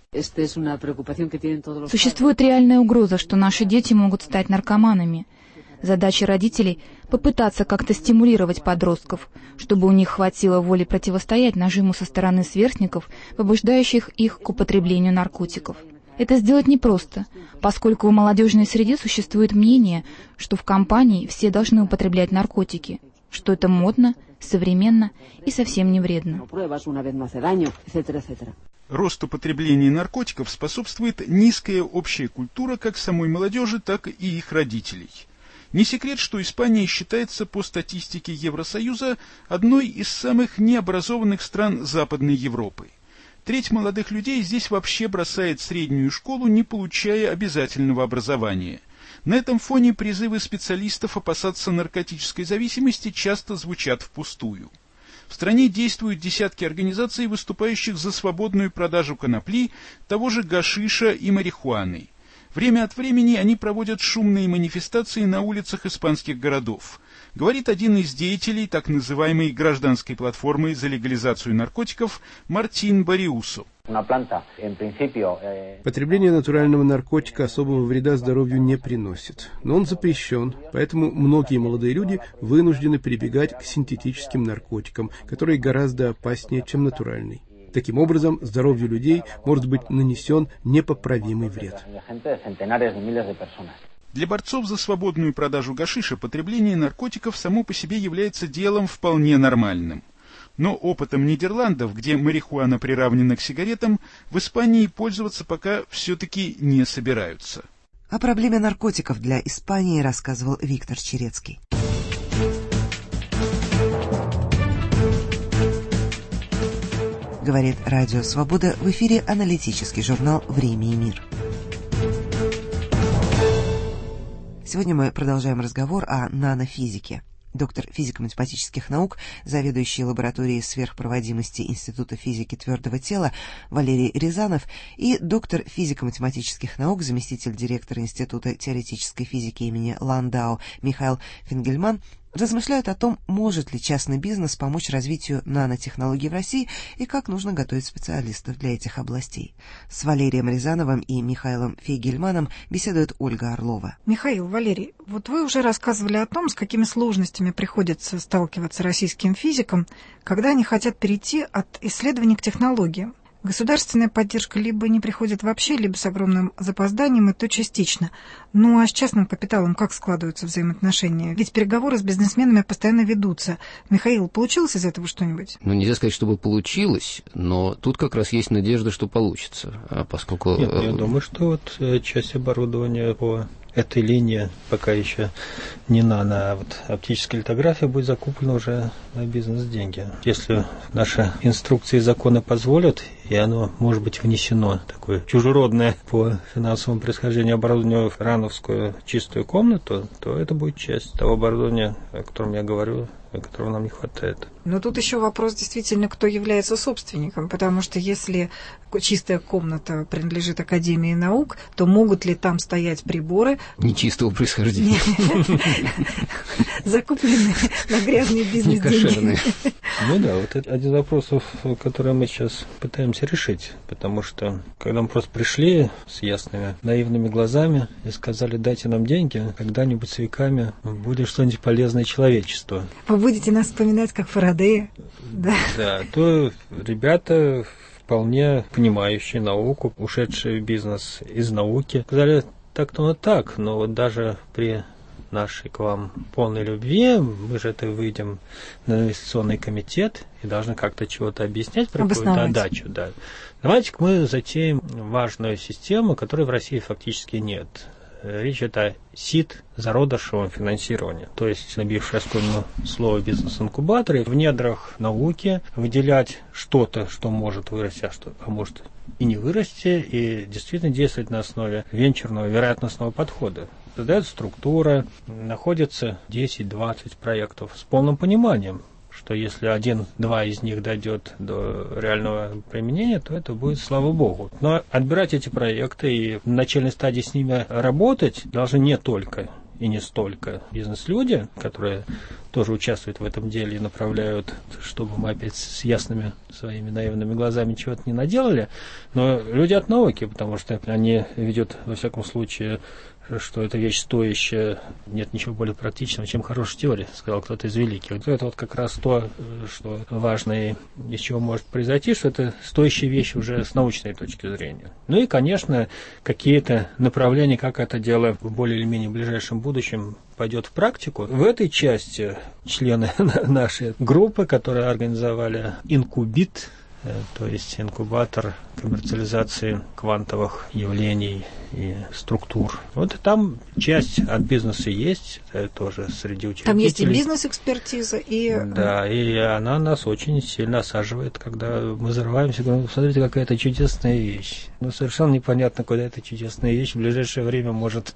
Существует реальная угроза, что наши дети могут стать наркоманами. Задача родителей – попытаться как-то стимулировать подростков, чтобы у них хватило воли противостоять нажиму со стороны сверстников, побуждающих их к употреблению наркотиков. Это сделать непросто, поскольку в молодежной среде существует мнение, что в компании все должны употреблять наркотики, что это модно, современно и совсем не вредно. Росту потребления наркотиков способствует низкая общая культура как самой молодежи, так и их родителей. Не секрет, что Испания считается по статистике Евросоюза одной из самых необразованных стран Западной Европы. Треть молодых людей здесь вообще бросает среднюю школу, не получая обязательного образования. На этом фоне призывы специалистов опасаться наркотической зависимости часто звучат впустую. В стране действуют десятки организаций, выступающих за свободную продажу конопли, того же гашиша и марихуаны. Время от времени они проводят шумные манифестации на улицах испанских городов. Говорит один из деятелей так называемой гражданской платформы за легализацию наркотиков Мартин Бариусо. Потребление натурального наркотика особого вреда здоровью не приносит, но он запрещен, поэтому многие молодые люди вынуждены прибегать к синтетическим наркотикам, которые гораздо опаснее, чем натуральный. Таким образом, здоровью людей может быть нанесен непоправимый вред. Для борцов за свободную продажу гашиша потребление наркотиков само по себе является делом вполне нормальным. Но опытом Нидерландов, где марихуана приравнена к сигаретам, в Испании пользоваться пока все-таки не собираются. О проблеме наркотиков для Испании рассказывал Виктор Черецкий. Говорит Радио Свобода, в эфире аналитический журнал «Время и мир». Сегодня мы продолжаем разговор о нанофизике. Доктор физико-математических наук, заведующий лабораторией сверхпроводимости Института физики твердого тела Валерий Рязанов и доктор физико-математических наук, заместитель директора Института теоретической физики имени Ландау Михаил Фингельман размышляют о том, может ли частный бизнес помочь развитию нанотехнологий в России и как нужно готовить специалистов для этих областей. С Валерием Рязановым и Михаилом Фейгельманом беседует Ольга Орлова. Михаил, Валерий, вот вы уже рассказывали о том, с какими сложностями приходится сталкиваться российским физикам, когда они хотят перейти от исследований к технологиям. государственная поддержка либо не приходит вообще, либо с огромным запозданием, и то частично. Ну а с частным капиталом как складываются взаимоотношения? Ведь переговоры с бизнесменами постоянно ведутся. Михаил, получилось из этого что-нибудь? Ну, нельзя сказать, чтобы получилось, но тут как раз есть надежда, что получится. А поскольку... Нет, я думаю, что вот часть оборудования по этой линии пока еще не нано, а вот оптическая литография будет закуплена уже на бизнес-деньги. Если наши инструкции и законы позволят, и оно может быть внесено, такое чужеродное по финансовому происхождению оборудование в рановскую чистую комнату, то это будет часть того оборудования, о котором я говорю, которого нам не хватает. Но тут еще вопрос действительно, кто является собственником, потому что если чистая комната принадлежит Академии наук, то могут ли там стоять приборы нечистого происхождения, закупленные на грязные бизнес-деньги? Ну да, вот это один из вопросов, который мы сейчас пытаемся решить, потому что когда мы просто пришли с ясными наивными глазами и сказали: дайте нам деньги, когда-нибудь с веками будет что-нибудь полезное человечеству. Вы будете нас вспоминать как Фарадея? Да. Да, то ребята, вполне понимающие науку, ушедшие в бизнес из науки, сказали: так-то ну так, но вот даже при нашей к вам полной любви мы же это выйдем на инвестиционный комитет и должны как-то чего-то объяснять про какую-то отдачу. Да. Давайте-ка мы затеем важную систему, которой в России фактически нет. Речь идет о СИД, зародышевом финансировании, то есть, набившее оскомину слово бизнес-инкубаторы, в недрах науки выделять что-то, что может вырасти, а что а может и не вырасти, и действительно действовать на основе венчурного вероятностного подхода. Создается структура, находится десять-двадцать проектов с полным пониманием, что если один-два из них дойдет до реального применения, то это будет слава богу. Но отбирать эти проекты и в начальной стадии с ними работать должны не только и не столько бизнес-люди, которые тоже участвуют в этом деле и направляют, чтобы мы опять с ясными своими наивными глазами чего-то не наделали, но люди от науки, потому что они видят, во всяком случае, что эта вещь стоящая, нет ничего более практичного, чем хорошая теория, сказал кто-то из великих. Это вот как раз то, что важно и из чего может произойти, что это стоящая вещь уже с научной точки зрения. Ну и, конечно, какие-то направления, как это дело в более или менее ближайшем будущем пойдет в практику. В этой части члены нашей группы, которые организовали инкубит, то есть инкубатор коммерциализации квантовых явлений и структур. Вот там часть от бизнеса есть, это тоже среди участников. Там есть и бизнес-экспертиза, и... Да, и она нас очень сильно осаживает, когда мы взрываемся, говорим: смотрите, какая это чудесная вещь. Ну, совершенно непонятно, куда эта чудесная вещь в ближайшее время может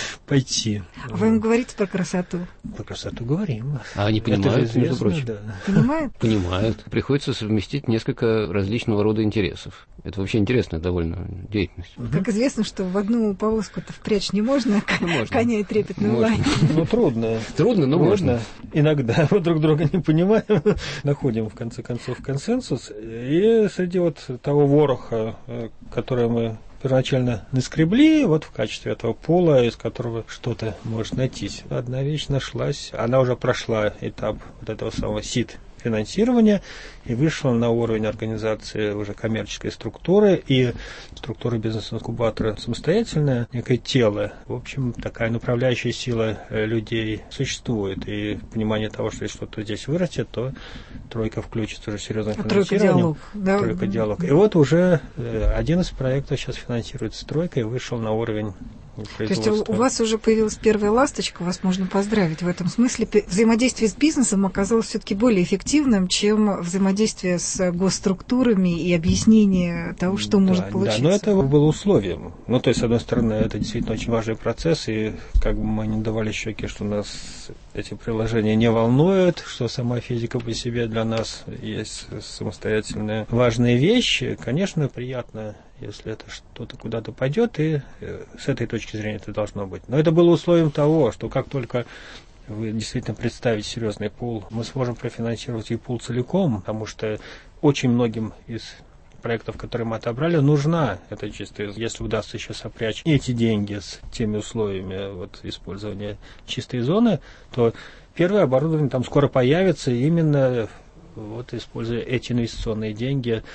пойти. Вы им говорите про красоту? Про красоту говорим. А они понимают, между прочим. Да. Понимают? Понимают. Приходится совместить несколько различного рода интересов. Это вообще интересная довольно деятельность. Как известно, что в одну повозку-то впрячь не можно, ну, можно. Коня и трепетную лань. Ну, трудно. Трудно, но можно. Иногда мы друг друга не понимаем, находим, в конце концов, консенсус. И среди вот того вороха, который мы первоначально наскребли, вот в качестве этого пола, из которого что-то может найтись, одна вещь нашлась. Она уже прошла этап вот этого самого СИД финансирования и вышла на уровень организации уже коммерческой структуры, и структура бизнес-инкубатора самостоятельное некое тело. В общем, такая направляющая сила людей существует, и понимание того, что если что-то здесь вырастет, то тройка включится уже серьезно в финансирование. Тройка-диалог. Да? Тройка-диалог. И вот уже один из проектов сейчас финансируется тройкой и вышел на уровень. То есть у вас уже появилась первая ласточка, вас можно поздравить в этом смысле. Взаимодействие с бизнесом оказалось все-таки более эффективным, чем взаимодействие с госструктурами и объяснение того, что да, может получиться. Да, но это было условием. Ну, то есть, с одной стороны, это действительно очень важный процесс, и как бы мы не давали щеки, что нас эти приложения не волнуют, что сама физика по себе для нас есть самостоятельная важная вещь. Конечно, приятно, если это что-то куда-то пойдет, и с этой точки зрения это должно быть. Но это было условием того, что как только вы действительно представите серьезный пул, мы сможем профинансировать и пул целиком, потому что очень многим из проектов, которые мы отобрали, нужна эта чистая. Если удастся еще сопрячь эти деньги с теми условиями вот, использования чистой зоны, то первое оборудование там скоро появится, именно вот, используя эти инвестиционные деньги,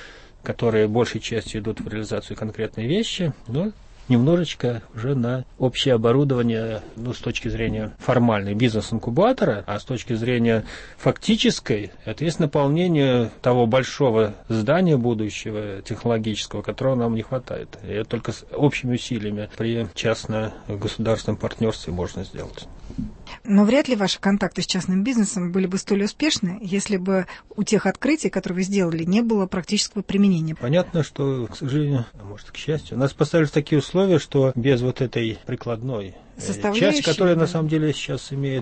которые большей частью идут в реализацию конкретной вещи, но немножечко уже на общее оборудование, ну, с точки зрения формальной бизнес-инкубатора, а с точки зрения фактической, это есть наполнение того большого здания будущего, технологического, которого нам не хватает. И это только с общими усилиями при частно-государственном партнерстве можно сделать. Но вряд ли ваши контакты с частным бизнесом были бы столь успешны, если бы у тех открытий, которые вы сделали, не было практического применения. Понятно, что, к сожалению, а может, к счастью, нас поставили в такие условия, что без вот этой прикладной части, которая да. на самом деле сейчас имеет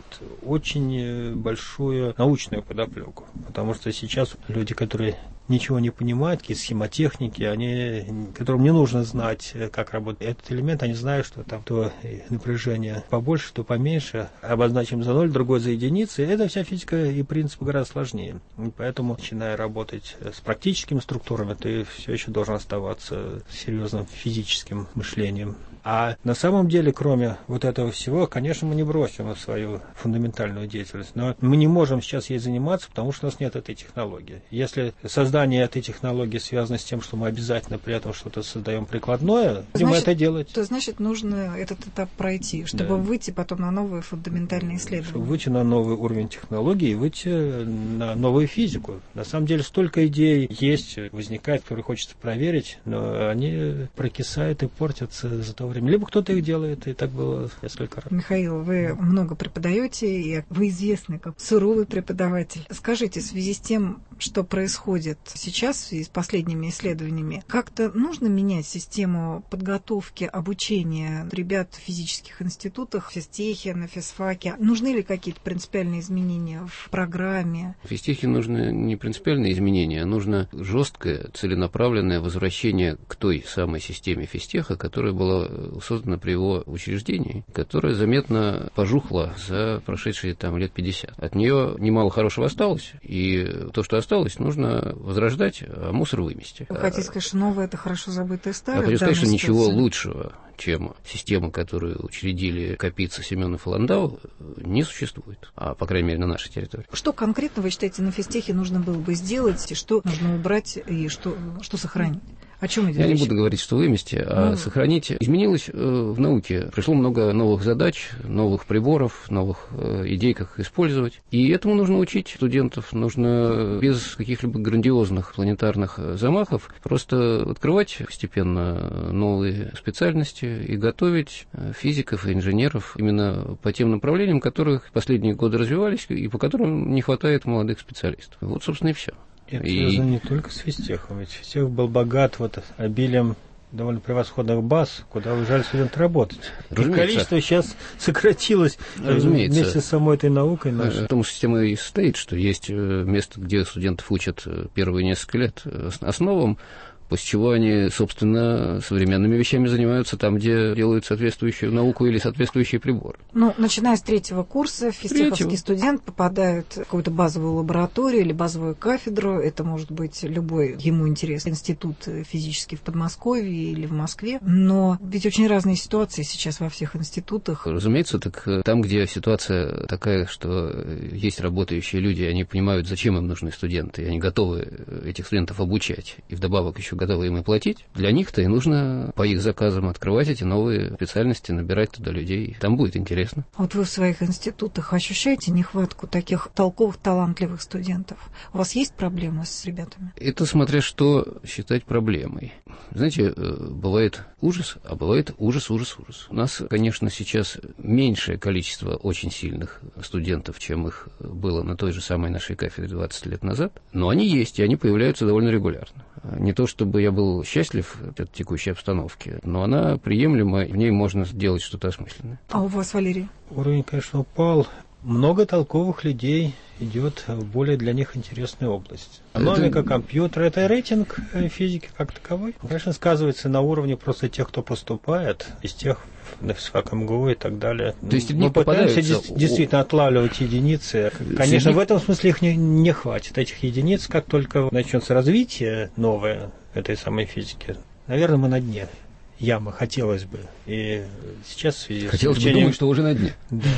очень большую научную подоплеку. Потому что сейчас люди, которые ничего не понимают, какие схемотехники, они, которым не нужно знать, как работает этот элемент, они знают, что там то напряжение побольше, то поменьше, обозначим за ноль, другой за единицы. Эта вся физика и принципы гораздо сложнее. И поэтому, начиная работать с практическими структурами, ты все еще должен оставаться серьезным физическим мышлением. А на самом деле, кроме вот этого всего, конечно, мы не бросим свою фундаментальную деятельность. Но мы не можем сейчас ей заниматься, потому что у нас нет этой технологии. Если создание этой технологии связано с тем, что мы обязательно при этом что-то создаем прикладное, будем это делать. То значит, нужно этот этап пройти, чтобы да. выйти потом на новые фундаментальные исследования. Чтобы выйти на новый уровень технологий и выйти на новую физику. На самом деле, столько идей есть, возникает, которые хочется проверить, но они прокисают и портятся за то время. Либо кто-то их делает, и так было несколько раз. Михаил, вы много преподаете, и вы известны как суровый преподаватель. Скажите, в связи с тем, что происходит сейчас и с последними исследованиями, как-то нужно менять систему подготовки, обучения ребят в физических институтах, в физтехе, на физфаке? Нужны ли какие-то принципиальные изменения в программе? В физтехе нужны не принципиальные изменения, а нужно жесткое, целенаправленное возвращение к той самой системе физтеха, которая была создана при его учреждении, которая заметно пожухла за прошедшие там лет пятьдесят. От нее немало хорошего осталось, и то, что осталось, нужно возрождать, а мусор вымести. Вы хотите сказать, что новое — это хорошо забытое старое? Я хочу сказать, что ничего лучшего, чем система, которую учредили Капица, Семенов и Ландау, не существует, а, по крайней мере, на нашей территории. Что конкретно, вы считаете, на физтехе нужно было бы сделать, и что нужно убрать, и что, что сохранить? О чем идет Я речь? не буду говорить, что вымести, а ну, сохранить. Изменилось э, в науке. Пришло много новых задач, новых приборов, новых э, идей, как их использовать. И этому нужно учить студентов. Нужно без каких-либо грандиозных планетарных замахов просто открывать постепенно новые специальности и готовить физиков и инженеров именно по тем направлениям, которых в последние годы развивались и по которым не хватает молодых специалистов. Вот, собственно, и все. Это и... связано не только с физтехом, ведь физтех был богат вот обилием довольно превосходных баз, куда уезжали студенты работать. Их количество сейчас сократилось Разумеется. вместе с самой этой наукой нашей. Потому система и состоит, что есть место, где студентов учат первые несколько лет основам, после чего они, собственно, современными вещами занимаются там, где делают соответствующую науку или соответствующий прибор. Ну, начиная с третьего курса, физтеховский Третьего. студент попадает в какую-то базовую лабораторию или базовую кафедру. Это может быть любой ему интересный институт физический в Подмосковье или в Москве. Но ведь очень разные ситуации сейчас во всех институтах. Разумеется, так там, где ситуация такая, что есть работающие люди, они понимают, зачем им нужны студенты, и они готовы этих студентов обучать, и вдобавок еще готовы им и платить, для них-то и нужно по их заказам открывать эти новые специальности, набирать туда людей. Там будет интересно. Вот вы в своих институтах ощущаете нехватку таких толковых, талантливых студентов? У вас есть проблемы с ребятами? Это смотря что считать проблемой. Знаете, бывает ужас, а бывает ужас, ужас, ужас. У нас, конечно, сейчас меньшее количество очень сильных студентов, чем их было на той же самой нашей кафедре двадцать лет назад, но они есть, и они появляются довольно регулярно. Не то чтобы я был счастлив от текущей обстановки, но она приемлема, в ней можно сделать что-то осмысленное. А у вас, Валерий? Уровень, конечно, упал. Много толковых людей идет в более для них интересную область. Экономика, это... компьютер, это рейтинг физики как таковой. Конечно, сказывается на уровне просто тех, кто поступает, из тех на физфак МГУ и так далее. То есть мы пытаемся действительно отлавливать единицы. Конечно, в этом смысле их не, не хватит, этих единиц. Как только начнется развитие новое этой самой физики, наверное, мы на дне ямы, хотелось бы. И сейчас в связи хотелось с бы думать, что уже на дне. Да.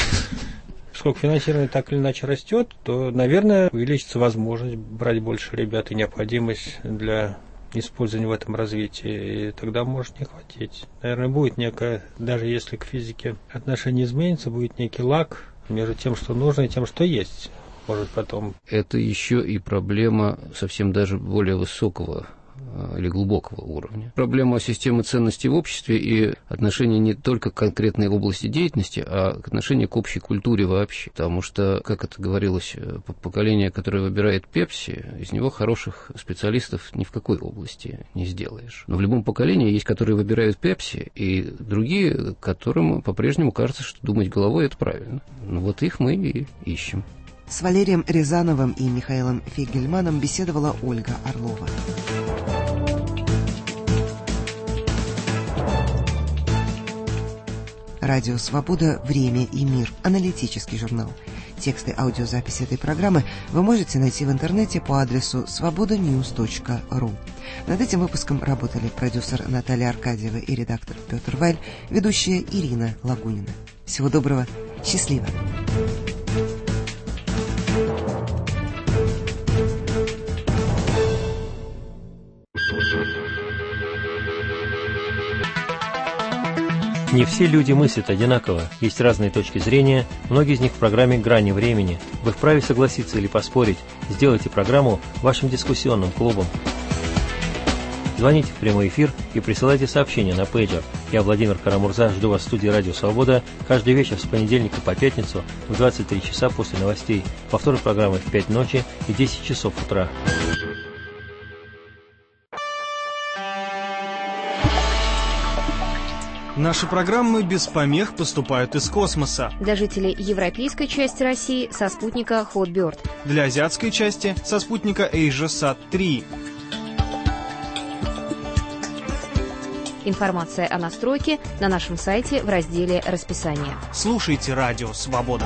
Поскольку финансирование так или иначе растет, то, наверное, увеличится возможность брать больше ребят и необходимость для использования в этом развитии, и тогда может не хватить. Наверное, будет некое, даже если к физике отношение изменится, будет некий лаг между тем, что нужно, и тем, что есть. Может потом. Это еще и проблема совсем даже более высокого или глубокого уровня. Проблема системы ценностей в обществе и отношения не только к конкретной области деятельности, а к отношению к общей культуре вообще. Потому что, как это говорилось, поколение, которое выбирает Пепси, из него хороших специалистов ни в какой области не сделаешь. Но в любом поколении есть, которые выбирают Пепси, и другие, которым по-прежнему кажется, что думать головой – это правильно. Ну вот их мы и ищем. С Валерием Рязановым и Михаилом Фейгельманом беседовала Ольга Орлова. Радио «Свобода. Время и мир». Аналитический журнал. Тексты аудиозаписи этой программы вы можете найти в интернете по адресу свобода ньюс точка ру. Над этим выпуском работали продюсер Наталья Аркадьева и редактор Петр Вайль, ведущая Ирина Лагунина. Всего доброго. Счастливо. Не все люди мыслят одинаково, есть разные точки зрения, многие из них в программе «Грани времени». Вы вправе согласиться или поспорить. Сделайте программу вашим дискуссионным клубом. Звоните в прямой эфир и присылайте сообщения на пейджер. Я, Владимир Карамурза, жду вас в студии «Радио Свобода» каждый вечер с понедельника по пятницу в двадцать три часа после новостей. Повтор программы в пять ночи и десять часов утра. Наши программы без помех поступают из космоса. Для жителей европейской части России со спутника Hotbird. Для азиатской части со спутника AsiaSat три. Информация о настройке на нашем сайте в разделе «Расписание». Слушайте «Радио Свобода».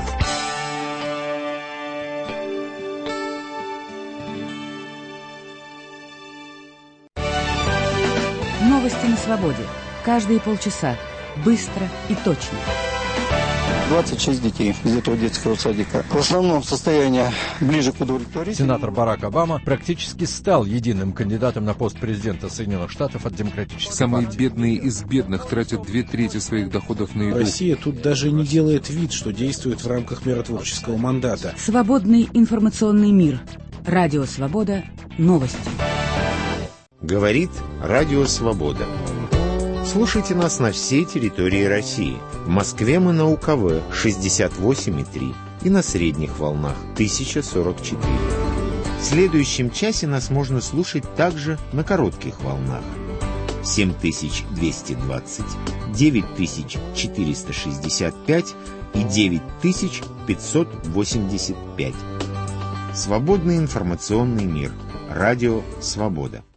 Новости на свободе. Каждые полчаса. Быстро и точно. двадцать шесть детей из этого детского садика. В основном состояние ближе к удовлетворительному. Сенатор Барак Обама практически стал единым кандидатом на пост президента Соединенных Штатов от Демократической Самые партии. бедные из бедных тратят две трети своих доходов на еду. Россия тут даже не делает вид, что действует в рамках миротворческого мандата. Свободный информационный мир. Радио Свобода. Новости. Говорит Радио Свобода. Слушайте нас на всей территории России. В Москве мы на УКВ шестьдесят восемь и три и на средних волнах тысяча сорок четыре. В следующем часе нас можно слушать также на коротких волнах. семь тысяч двести двадцать, девять тысяч четыреста шестьдесят пять и девять тысяч пятьсот восемьдесят пять. Свободный информационный мир. Радио Свобода.